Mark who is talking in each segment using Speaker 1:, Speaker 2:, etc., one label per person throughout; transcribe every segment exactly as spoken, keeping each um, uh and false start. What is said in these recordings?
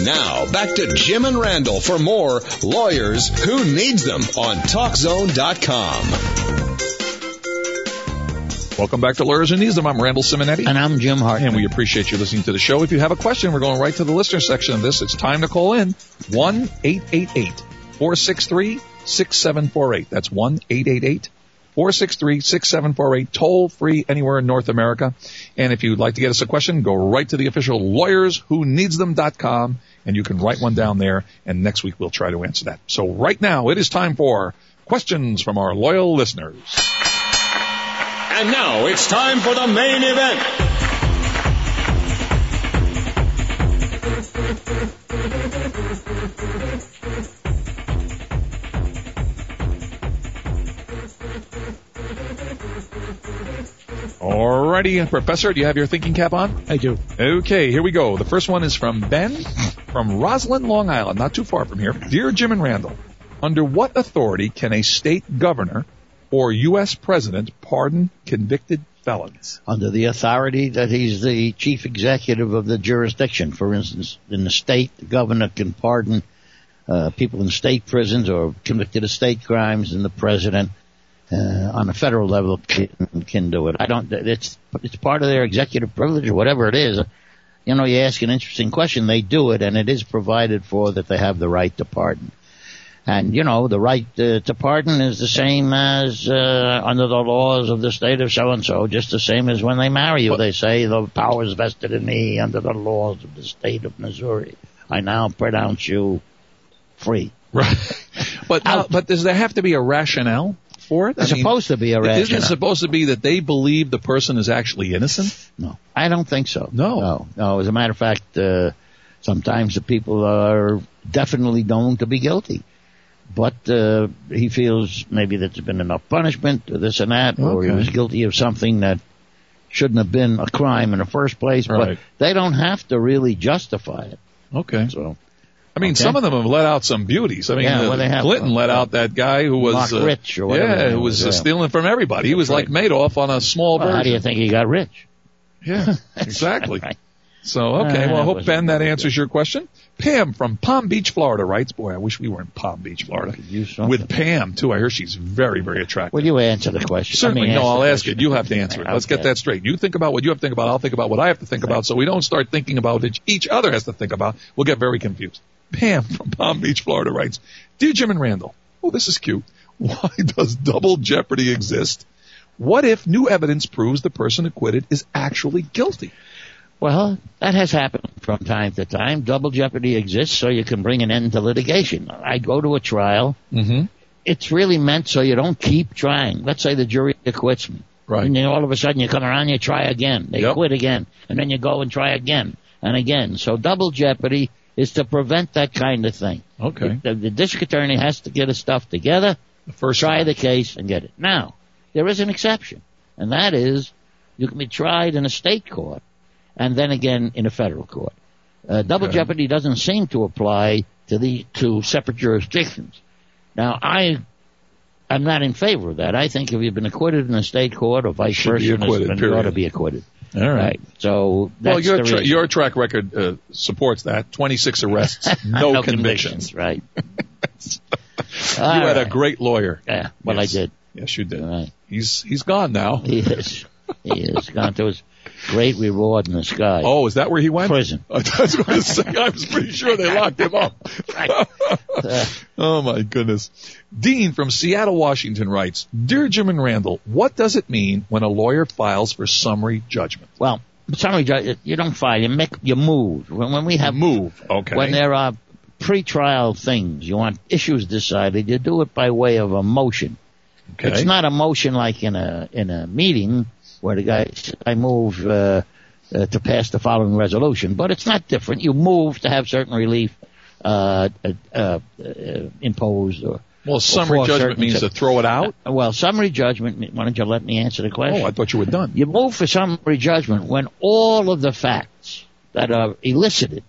Speaker 1: Now, back to Jim and Randall for more Lawyers Who Needs Them on Talk Zone dot com.
Speaker 2: Welcome back to Lawyers Who Needs Them. I'm Randall Simonetti.
Speaker 3: And I'm Jim Hartman.
Speaker 2: And we appreciate you listening to the show. If you have a question, we're going right to the listener section of this. It's time to call in. one eight eight eight, four six three, six seven four eight. That's one eight eight eight, four six three, six seven four eight. Toll free anywhere in North America. And if you'd like to get us a question, go right to the official lawyers who needs them dot com, and you can write one down there, and next week we'll try to answer that. So right now, it is time for questions from our loyal listeners.
Speaker 1: And now it's time for the main event.
Speaker 2: Alrighty, Professor, do you have your thinking cap on?
Speaker 3: I do.
Speaker 2: Okay, here we go. The first one is from Ben from Roslyn, Long Island, not too far from here. Dear Jim and Randall, under what authority can a state governor or U S president pardon convicted felons?
Speaker 3: Under the authority that he's the chief executive of the jurisdiction. For instance, in the state, the governor can pardon uh, people in state prisons or convicted of state crimes, and the president uh, on a federal level can, can do it. I don't. It's it's part of their executive privilege or whatever it is. You know, you ask an interesting question. They do it, and it is provided for that they have the right to pardon. And, you know, the right uh, to pardon is the same as uh, under the laws of the state of so-and-so, just the same as when they marry you. But they say the power is vested in me under the laws of the state of Missouri. I now pronounce you free.
Speaker 2: Right. But now, but does there have to be a rationale for it?
Speaker 3: There's supposed to be a rationale.
Speaker 2: Isn't it supposed to be that they believe the person is actually innocent?
Speaker 3: No, I don't think so.
Speaker 2: No.
Speaker 3: No, no. As a matter of fact, uh, sometimes the people are definitely known to be guilty. But uh, he feels maybe that there's been enough punishment or this and that, okay. or he was guilty of something that shouldn't have been a crime in the first place.
Speaker 2: Right.
Speaker 3: But they don't have to really justify it.
Speaker 2: Okay.
Speaker 3: So,
Speaker 2: I mean,
Speaker 3: okay.
Speaker 2: some of them have let out some beauties. I mean,
Speaker 3: yeah,
Speaker 2: uh,
Speaker 3: well, they have,
Speaker 2: Clinton
Speaker 3: uh,
Speaker 2: let out that guy who was
Speaker 3: Mark
Speaker 2: uh,
Speaker 3: Rich or whatever.
Speaker 2: Yeah, who was
Speaker 3: yeah.
Speaker 2: uh, stealing from everybody. He was
Speaker 3: right.
Speaker 2: like Madoff on a small
Speaker 3: well,
Speaker 2: version.
Speaker 3: How do you think he got rich?
Speaker 2: Yeah, exactly.
Speaker 3: right.
Speaker 2: So, okay,
Speaker 3: Uh,
Speaker 2: well, I hope,
Speaker 3: that
Speaker 2: Ben, that
Speaker 3: wasn't
Speaker 2: answers your question. Pam from Palm Beach, Florida writes, boy, I wish we were in Palm Beach, Florida. With Pam, too. I hear she's very, very attractive.
Speaker 3: Will you answer the question?
Speaker 2: Certainly.
Speaker 3: I mean,
Speaker 2: no, I'll ask
Speaker 3: question.
Speaker 2: it. You have to answer it. Let's
Speaker 3: okay.
Speaker 2: get that straight. You think about what you have to think about. I'll think about what I have to think about. So we don't start thinking about what each other has to think about. We'll get very confused. Pam from Palm Beach, Florida writes, Dear Jim and Randall, oh, this is cute. Why does double jeopardy exist? What if new evidence proves the person acquitted is actually guilty?
Speaker 3: Well, that has happened from time to time. Double jeopardy exists so you can bring an end to litigation. I go to a trial.
Speaker 2: Mm-hmm.
Speaker 3: It's really meant so you don't keep trying. Let's say the jury acquits me.
Speaker 2: Right.
Speaker 3: And then all of a sudden you come around and you try again. They
Speaker 2: yep.
Speaker 3: quit again. And then you go and try again and again. So double jeopardy is to prevent that kind of thing.
Speaker 2: Okay.
Speaker 3: The, the district attorney has to get his stuff together,
Speaker 2: the first
Speaker 3: try
Speaker 2: time.
Speaker 3: the case, and get it. Now, there is an exception, and that is you can be tried in a state court and then again in a federal court. Uh, double
Speaker 2: okay.
Speaker 3: jeopardy doesn't seem to apply to the to separate jurisdictions. Now, I, I'm not in favor of that. I think if you've been acquitted in a state court or vice versa, you ought to be acquitted.
Speaker 2: All right.
Speaker 3: right. So that's
Speaker 2: well, your
Speaker 3: the
Speaker 2: tra-
Speaker 3: reason.
Speaker 2: your track record uh, supports that. twenty-six arrests, no,
Speaker 3: no
Speaker 2: convictions.
Speaker 3: convictions. Right.
Speaker 2: you
Speaker 3: All
Speaker 2: had
Speaker 3: right.
Speaker 2: a great lawyer.
Speaker 3: Yeah. Well,
Speaker 2: yes.
Speaker 3: I did.
Speaker 2: Yes, you did.
Speaker 3: Right.
Speaker 2: He's he's gone now.
Speaker 3: He is. He is gone to his great reward in the sky.
Speaker 2: Oh, is that where he went?
Speaker 3: Prison.
Speaker 2: I was going to say. I was pretty sure they locked him up.
Speaker 3: Right. Uh,
Speaker 2: oh my goodness. Dean from Seattle, Washington writes, Dear Jim and Randall, what does it mean when a lawyer files for summary judgment?
Speaker 3: Well, summary judgment, you don't file, you make, you move. When, when we have
Speaker 2: move, okay.
Speaker 3: When there are pre-trial things, you want issues decided, you do it by way of a motion.
Speaker 2: Okay.
Speaker 3: It's not a motion like in a in a meeting where the guy I move uh, uh, to pass the following resolution, but it's not different. You move to have certain relief uh, uh, uh, imposed or.
Speaker 2: Well, summary judgment means to throw it out?
Speaker 3: Uh, well, summary judgment, why don't you let me answer the question?
Speaker 2: Oh, I thought you were done.
Speaker 3: You move for summary judgment when all of the facts that are elicited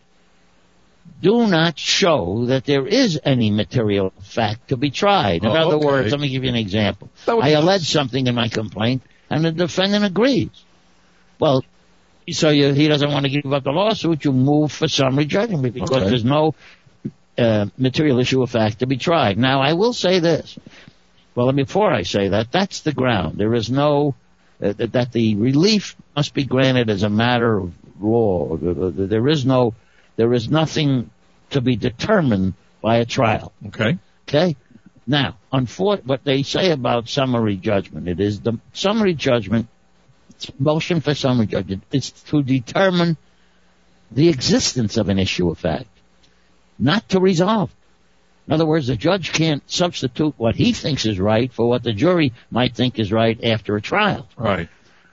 Speaker 3: do not show that there is any material fact to be tried. In
Speaker 2: oh,
Speaker 3: other
Speaker 2: okay.
Speaker 3: words, let me give you an example. I
Speaker 2: be-
Speaker 3: allege something in my complaint, and the defendant agrees. Well, so you, he doesn't want to give up the lawsuit. You move for summary judgment because
Speaker 2: Okay.
Speaker 3: there's no uh, material issue of fact to be tried. Now, I will say this. Well, before I say that, that's the ground. There is no uh, that the relief must be granted as a matter of law. There is no, there is nothing to be determined by a trial.
Speaker 2: Okay.
Speaker 3: Okay. Now, unfor- what they say about summary judgment, it is the summary judgment, motion for summary judgment, is to determine the existence of an issue of fact, not to resolve. In other words, the judge can't substitute what he thinks is right for what the jury might think is right after a trial.
Speaker 2: Right.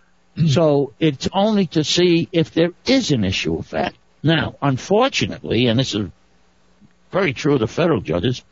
Speaker 3: So it's only to see if there is an issue of fact. Now, unfortunately, and this is very true of the federal judges,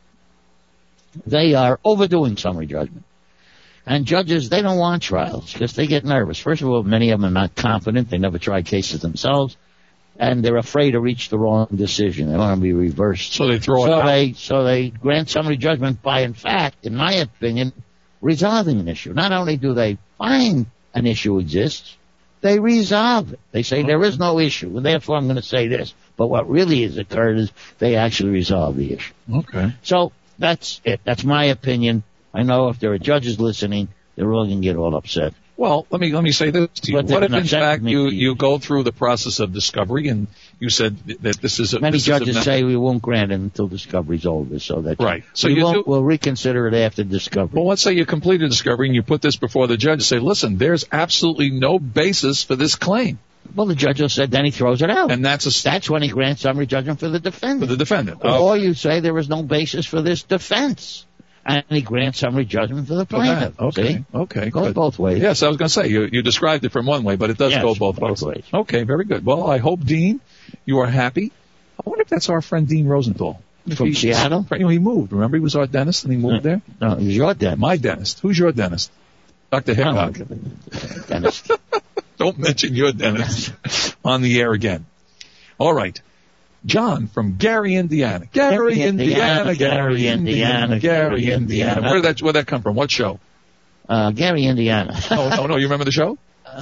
Speaker 3: they are overdoing summary judgment. And judges, they don't want trials because they get nervous. First of all, many of them are not confident. They never tried cases themselves. And they're afraid to reach the wrong decision. They want to be reversed.
Speaker 2: So they throw it
Speaker 3: so
Speaker 2: out.
Speaker 3: They, so they grant summary judgment by, in fact, in my opinion, resolving an issue. Not only do they find an issue exists, they resolve it. They say there is no issue, and therefore I'm going to say this. But what really has occurred is they actually resolve the issue.
Speaker 2: Okay.
Speaker 3: So that's it. That's my opinion. I know if there are judges listening, they're all going to get all upset.
Speaker 2: Well, let me let me say this to you.
Speaker 3: But
Speaker 2: What if,
Speaker 3: they're
Speaker 2: in
Speaker 3: upset
Speaker 2: fact,
Speaker 3: me.
Speaker 2: you, you go through the process of discovery and you said that this is a...
Speaker 3: Many
Speaker 2: this is a
Speaker 3: judges
Speaker 2: ma-
Speaker 3: say we won't grant it until discovery's over, so that
Speaker 2: Right. So
Speaker 3: we
Speaker 2: you
Speaker 3: won't,
Speaker 2: do-
Speaker 3: we'll reconsider it after discovery.
Speaker 2: Well, let's say you completed discovery and you put this before the judge and say, listen, there's absolutely no basis for this claim.
Speaker 3: Well, the judge will say, then he throws it out.
Speaker 2: And that's a...
Speaker 3: That's when he grants summary judgment for the
Speaker 2: for
Speaker 3: defendant.
Speaker 2: the defendant.
Speaker 3: Or you say there is no basis for this defense, and he grants summary judgment for the plaintiff.
Speaker 2: Okay.
Speaker 3: See?
Speaker 2: Okay.
Speaker 3: Goes
Speaker 2: Good.
Speaker 3: both ways.
Speaker 2: Yes, I was going to say, you, you described it from one way, but it does
Speaker 3: Yes,
Speaker 2: go both,
Speaker 3: both
Speaker 2: ways.
Speaker 3: ways.
Speaker 2: Okay, very good. Well, I hope, Dean, you are happy. I wonder if that's our friend Dean Rosenthal. If
Speaker 3: From
Speaker 2: he-
Speaker 3: Seattle?
Speaker 2: You know, he moved. Remember, he was our dentist and he moved there?
Speaker 3: No, he's your dentist.
Speaker 2: My dentist. Who's your dentist? Doctor Hickok.
Speaker 3: Dentist.
Speaker 2: Don't mention your dentist on the air again. All right. John from Gary, Indiana. Gary,
Speaker 3: Gary,
Speaker 2: Indiana,
Speaker 3: Indiana,
Speaker 2: Gary, Indiana, Gary,
Speaker 3: Gary,
Speaker 2: Indiana.
Speaker 3: Indiana.
Speaker 2: Where did that, where'd that come from? What show?
Speaker 3: Uh, Gary, Indiana.
Speaker 2: Oh, no, no, you remember the show?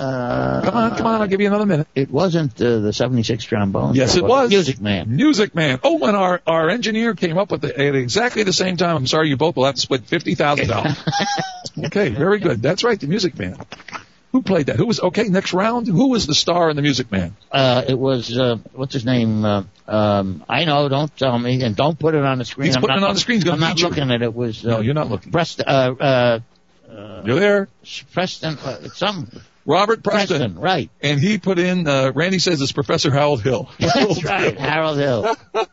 Speaker 3: Uh,
Speaker 2: Come on, come on, I'll give you another minute.
Speaker 3: It wasn't uh, the seventy-six trombone.
Speaker 2: Yes, it was.
Speaker 3: Music Man.
Speaker 2: Music Man. Oh, and our, our engineer came up with it at exactly the same time. I'm sorry, you both will have to split fifty thousand dollars. Okay, very good. That's right, the Music Man. Who played that? Who was, okay, next round. Who was the star in the Music Man?
Speaker 3: Uh, it was, uh, what's his name? Uh, um, I know, don't tell me, and don't put it on the screen.
Speaker 2: He's
Speaker 3: I'm
Speaker 2: putting
Speaker 3: not,
Speaker 2: it on the screen. He's gonna
Speaker 3: I'm not
Speaker 2: beat you.
Speaker 3: looking at it. It was, uh,
Speaker 2: No, you're not looking.
Speaker 3: Preston, uh, uh, uh,
Speaker 2: You're there.
Speaker 3: Preston, uh, some,
Speaker 2: Robert Preston.
Speaker 3: Preston, right.
Speaker 2: And he put in, uh, Randy says it's Professor Harold Hill.
Speaker 3: That's right, Harold Hill.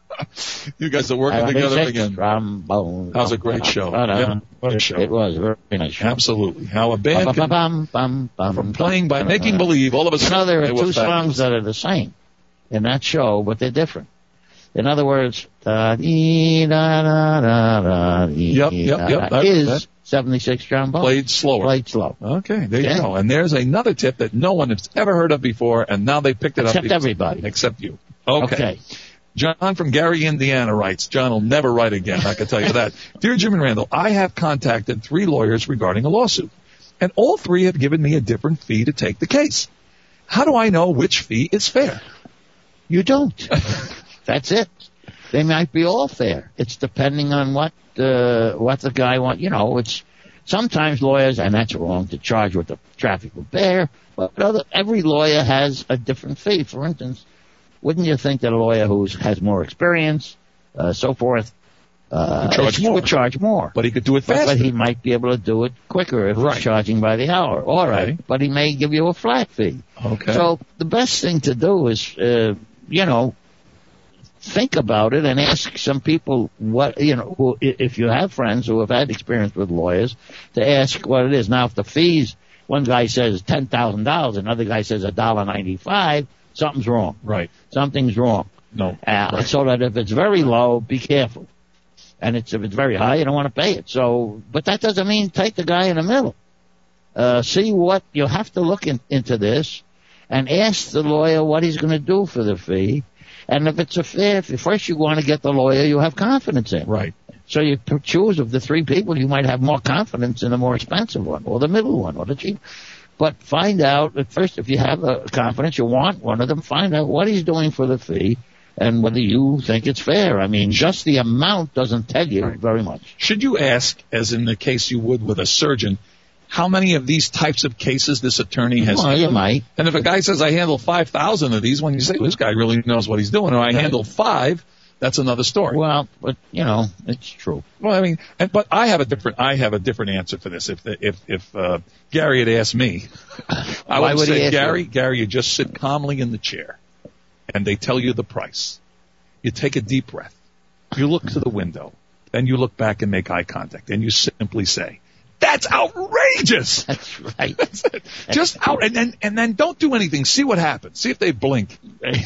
Speaker 2: You guys are working together again.
Speaker 3: Trombone.
Speaker 2: That was a great show.
Speaker 3: Uh,
Speaker 2: Yeah, what a show.
Speaker 3: It was a very nice show.
Speaker 2: Absolutely. How a band can,
Speaker 3: Bum, bum, bum,
Speaker 2: from
Speaker 3: bum,
Speaker 2: playing by
Speaker 3: bum,
Speaker 2: making
Speaker 3: bum.
Speaker 2: believe, all of a
Speaker 3: You
Speaker 2: sudden,
Speaker 3: know, there are
Speaker 2: they were
Speaker 3: two
Speaker 2: fabulous.
Speaker 3: songs that are the same in that show, but they're different. In other words, da dee da da da da dee
Speaker 2: Yep, yep, yep. That-
Speaker 3: is
Speaker 2: that-
Speaker 3: seventy-six trombone.
Speaker 2: Played slower.
Speaker 3: Played slow.
Speaker 2: Okay, there you
Speaker 3: Okay.
Speaker 2: go. And there's another tip that no one has ever heard of before, and now they picked it up.
Speaker 3: Except
Speaker 2: because-
Speaker 3: everybody.
Speaker 2: Except you. Okay.
Speaker 3: Okay.
Speaker 2: John from Gary, Indiana writes, John will never write again, I can tell you that. Dear Jim and Randall, I have contacted three lawyers regarding a lawsuit, and all three have given me a different fee to take the case. How do I know which fee is fair?
Speaker 3: You don't. That's it. They might be all fair. It's depending on what uh, what the guy wants. You know, it's sometimes lawyers, and that's wrong, to charge what the traffic will bear. But other, every lawyer has a different fee. For instance, wouldn't you think that a lawyer who has more experience, uh, so forth, uh,
Speaker 2: Would charge
Speaker 3: is-
Speaker 2: more.
Speaker 3: would charge more?
Speaker 2: But he could do it
Speaker 3: But,
Speaker 2: faster.
Speaker 3: but he might be able to do it quicker if
Speaker 2: Right.
Speaker 3: he's charging by the hour. All right.
Speaker 2: Okay.
Speaker 3: But he may give you a flat fee.
Speaker 2: Okay.
Speaker 3: So the best thing to do is, uh, you know, think about it and ask some people what, you know, who, i- if you have friends who have had experience with lawyers, to ask what it is. Now, if the fees, one guy says ten thousand dollars, another guy says one dollar ninety-five, something's wrong.
Speaker 2: Right.
Speaker 3: Something's wrong.
Speaker 2: No.
Speaker 3: Uh,
Speaker 2: Right.
Speaker 3: So that if it's very low, be careful. And it's, if it's very high, you don't want to pay it. So, but that doesn't mean take the guy in the middle. Uh, see what, you have to look in, into this and ask the lawyer what he's going to do for the fee. And if it's a fair, if first you want to get the lawyer you have confidence in.
Speaker 2: Right.
Speaker 3: So you choose of the three people, you might have more confidence in the more expensive one, or the middle one, or the cheap. But find out, at first, if you have a confidence, you want one of them, find out what he's doing for the fee and whether you think it's fair. I mean, just the amount doesn't tell you very much.
Speaker 2: Should you ask, as in the case you would with a surgeon, how many of these types of cases this attorney has
Speaker 3: Well,
Speaker 2: handled?
Speaker 3: you might.
Speaker 2: And if a guy says, I handle five thousand of these, when you say, well, this guy really knows what he's doing, or I handle five, that's another story.
Speaker 3: Well, but, you know, it's true.
Speaker 2: Well, I mean, and, but I have a different, I have a different answer for this. If, if, if, uh, Gary had asked me, I
Speaker 3: Why
Speaker 2: would
Speaker 3: would he
Speaker 2: say,
Speaker 3: ask
Speaker 2: Gary,
Speaker 3: you?
Speaker 2: Gary, you just sit calmly in the chair and they tell you the price. You take a deep breath. You look to the window. Then you look back and make eye contact. And you simply say, that's outrageous.
Speaker 3: That's right.
Speaker 2: That's it. Just out, and then, and then don't do anything. See what happens. See if they blink.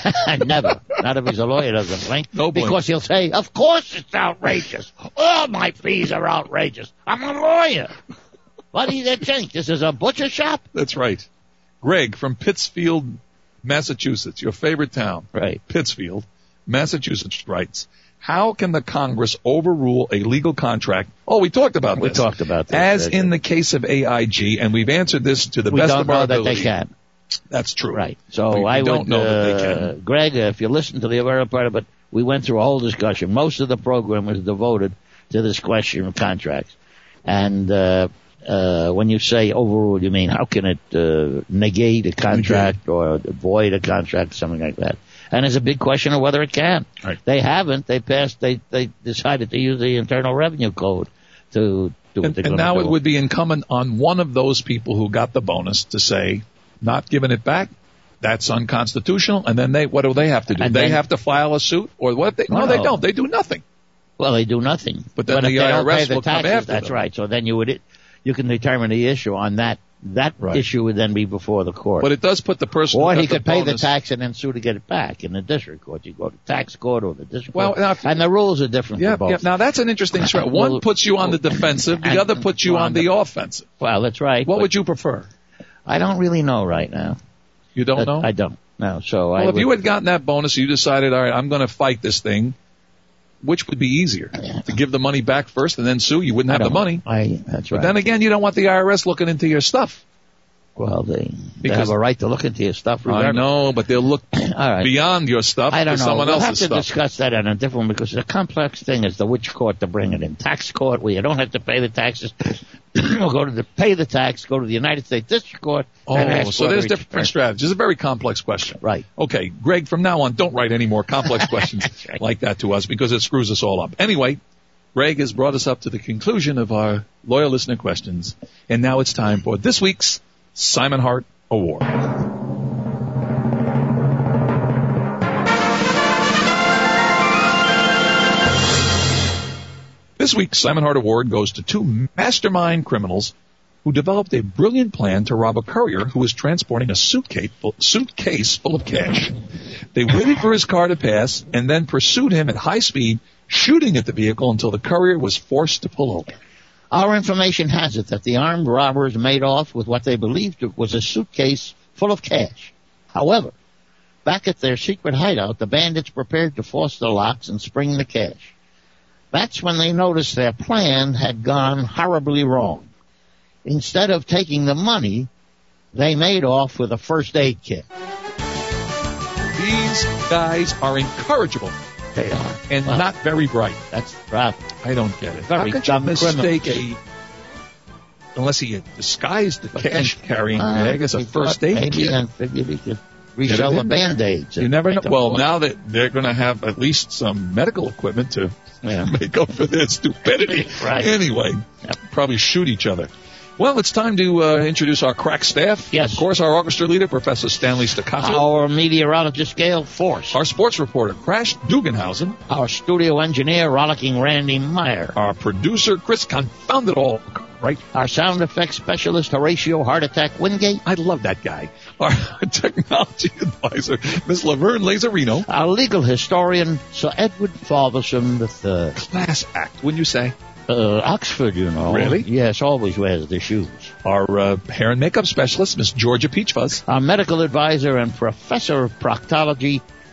Speaker 3: Never. Not if he's a lawyer, doesn't blink.
Speaker 2: No blink.
Speaker 3: Because he'll say, of course it's outrageous. All my fees are outrageous. I'm a lawyer. What do you think? This is a butcher shop?
Speaker 2: That's right. Greg from Pittsfield, Massachusetts, your favorite town.
Speaker 3: Right.
Speaker 2: Pittsfield, Massachusetts writes, how can the Congress overrule a legal contract? Oh, we talked about
Speaker 3: We
Speaker 2: this.
Speaker 3: talked about this.
Speaker 2: As
Speaker 3: That's
Speaker 2: in
Speaker 3: it.
Speaker 2: the case of A I G, and we've answered this to the
Speaker 3: We
Speaker 2: best
Speaker 3: don't
Speaker 2: of our
Speaker 3: know that
Speaker 2: ability.
Speaker 3: they can.
Speaker 2: That's true.
Speaker 3: Right. So
Speaker 2: We- we
Speaker 3: I
Speaker 2: don't
Speaker 3: would,
Speaker 2: know that they
Speaker 3: uh,
Speaker 2: can.
Speaker 3: Greg, if you listen to the other part of it, we went through a whole discussion. Most of the program was devoted to this question of contracts. And uh, uh, when you say overrule, you mean how can it uh, negate a contract or void a contract, something like that. And it's a big question of whether it can.
Speaker 2: Right.
Speaker 3: They haven't. They passed. They they decided to use the Internal Revenue Code to do what
Speaker 2: And,
Speaker 3: they're
Speaker 2: and
Speaker 3: going to
Speaker 2: now
Speaker 3: do.
Speaker 2: it would be incumbent on one of those people who got the bonus to say, not giving it back, that's unconstitutional. And then they, what do they have to do?
Speaker 3: And
Speaker 2: they
Speaker 3: then-
Speaker 2: have to file a suit, or what? They, no,
Speaker 3: No,
Speaker 2: they
Speaker 3: no.
Speaker 2: don't. They do nothing.
Speaker 3: Well, they do nothing.
Speaker 2: But then
Speaker 3: if
Speaker 2: the
Speaker 3: they don't
Speaker 2: I R S
Speaker 3: pay the
Speaker 2: will come
Speaker 3: taxes,
Speaker 2: after
Speaker 3: that's
Speaker 2: them.
Speaker 3: right. So then you would you can determine the issue on that. That
Speaker 2: Right.
Speaker 3: issue would then be before the court.
Speaker 2: But it does put the person.
Speaker 3: or
Speaker 2: who
Speaker 3: he
Speaker 2: got
Speaker 3: could
Speaker 2: the
Speaker 3: pay the
Speaker 2: bonus-
Speaker 3: tax and then sue to get it back in the district court. You go to tax court or the district
Speaker 2: Well,
Speaker 3: court.
Speaker 2: now if-
Speaker 3: and the rules are different
Speaker 2: Yeah,
Speaker 3: for both.
Speaker 2: yeah. Now that's an interesting strat. One
Speaker 3: Well,
Speaker 2: puts you on the defensive, the
Speaker 3: and-
Speaker 2: other puts you
Speaker 3: on
Speaker 2: on the
Speaker 3: the-
Speaker 2: offensive.
Speaker 3: Well, that's right.
Speaker 2: What
Speaker 3: but
Speaker 2: would you prefer?
Speaker 3: I don't really know right now.
Speaker 2: You don't
Speaker 3: That-
Speaker 2: know?
Speaker 3: I don't. No. So I
Speaker 2: Well, if
Speaker 3: would,
Speaker 2: you had gotten that bonus, you decided, all right, I'm going to fight this thing. Which would be easier? To give the money back first and then sue? You wouldn't
Speaker 3: I
Speaker 2: have the
Speaker 3: don't-
Speaker 2: money.
Speaker 3: I, that's
Speaker 2: But
Speaker 3: right.
Speaker 2: then again, you don't want the I R S looking into your stuff.
Speaker 3: well, they, they
Speaker 2: Because-
Speaker 3: have a right to look into your stuff.
Speaker 2: I
Speaker 3: regardless.
Speaker 2: know, but they'll look
Speaker 3: All right.
Speaker 2: beyond your stuff
Speaker 3: I don't
Speaker 2: to
Speaker 3: know.
Speaker 2: someone
Speaker 3: We'll
Speaker 2: else's
Speaker 3: have to
Speaker 2: stuff.
Speaker 3: discuss that on a different one because it's a complex thing as to which court to bring it in. Tax court, where you don't have to pay the taxes. We'll go to the pay the tax, go to the United States District Court. and
Speaker 2: Oh,
Speaker 3: ask
Speaker 2: so
Speaker 3: for
Speaker 2: there's
Speaker 3: the
Speaker 2: different
Speaker 3: return.
Speaker 2: strategies. It's a very complex question.
Speaker 3: Right.
Speaker 2: Okay, Greg, from now on, don't write any more complex questions
Speaker 3: right.
Speaker 2: like that to us because it screws us all up. Anyway, Greg has brought us up to the conclusion of our loyal listener questions, and now it's time for this week's Simon Hart Award. This week's Simon Hart Award goes to two mastermind criminals who developed a brilliant plan to rob a courier who was transporting a suitcase full, suitcase full of cash. They waited for his car to pass and then pursued him at high speed, shooting at the vehicle until the courier was forced to pull over.
Speaker 3: Our information has it that the armed robbers made off with what they believed was a suitcase full of cash. However, back at their secret hideout, the bandits prepared to force the locks and spring the cash. That's when they noticed their plan had gone horribly wrong. Instead of taking the money, they made off with a first aid kit.
Speaker 2: These guys are incorrigible
Speaker 3: They are.
Speaker 2: and
Speaker 3: Well,
Speaker 2: not very bright.
Speaker 3: That's the problem.
Speaker 2: I don't get it.
Speaker 3: Very
Speaker 2: How could you
Speaker 3: dumb
Speaker 2: mistake
Speaker 3: criminals.
Speaker 2: a, unless he had disguised the cash carrying
Speaker 3: Uh,
Speaker 2: bag as a
Speaker 3: he
Speaker 2: first
Speaker 3: thought
Speaker 2: aid
Speaker 3: maybe,
Speaker 2: kit?
Speaker 3: uh, maybe we could resell the
Speaker 2: in.
Speaker 3: Band-Aids.
Speaker 2: You
Speaker 3: and
Speaker 2: never know.
Speaker 3: make them
Speaker 2: Well,
Speaker 3: more-
Speaker 2: now that they're going to have at least some medical equipment to
Speaker 3: Yeah.
Speaker 2: make up for their stupidity.
Speaker 3: Right.
Speaker 2: Anyway,
Speaker 3: Yep.
Speaker 2: probably shoot each other. Well, it's time to uh, introduce our crack staff.
Speaker 3: Yes.
Speaker 2: Of course, our orchestra leader, Professor Stanley Staccato.
Speaker 3: Our meteorologist, Gail Force.
Speaker 2: Our sports reporter, Crash Dugenhausen.
Speaker 3: Our studio engineer, Rollicking Randy Meyer.
Speaker 2: Our producer, Chris Confounded All. Right?
Speaker 3: Our sound effects specialist, Horatio Heart Attack Wingate.
Speaker 2: I love that guy. Our technology advisor, Miss Laverne Lazarino.
Speaker 3: Our legal historian, Sir Edward Fatherson the third.
Speaker 2: Class act, wouldn't you say?
Speaker 3: Uh, Oxford, you know.
Speaker 2: Really?
Speaker 3: Yes, always wears the shoes.
Speaker 2: Our uh, hair and makeup specialist, Miss Georgia Peachfuzz.
Speaker 3: Our medical advisor and professor of proctology,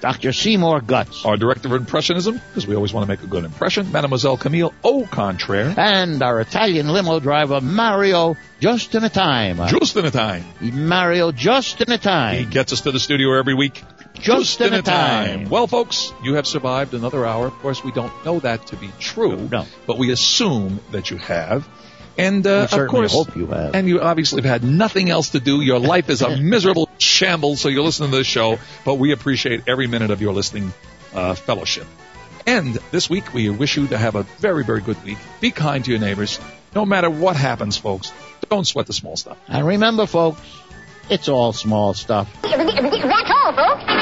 Speaker 3: Doctor Seymour Guts.
Speaker 2: Our director of impressionism, because we always want to make a good impression, Mademoiselle Camille O'Contraire.
Speaker 3: And our Italian limo driver, Mario, just in a time.
Speaker 2: Just in a time.
Speaker 3: Mario, just in a time.
Speaker 2: He gets us to the studio every week.
Speaker 3: Just, just in, in a time. time.
Speaker 2: Well, folks, you have survived another hour. Of course, we don't know that to be true.
Speaker 3: No.
Speaker 2: But we assume that you have. And, uh,
Speaker 3: we
Speaker 2: of course,
Speaker 3: hope you have.
Speaker 2: And you obviously have had nothing else to do. Your life is a miserable shambles, so you're listening to this show. But we appreciate every minute of your listening uh, fellowship. And this week, we wish you to have a very, very good week. Be kind to your neighbors. No matter what happens, folks, don't sweat the small stuff.
Speaker 3: And remember, folks, it's all small stuff.
Speaker 4: That's all, folks.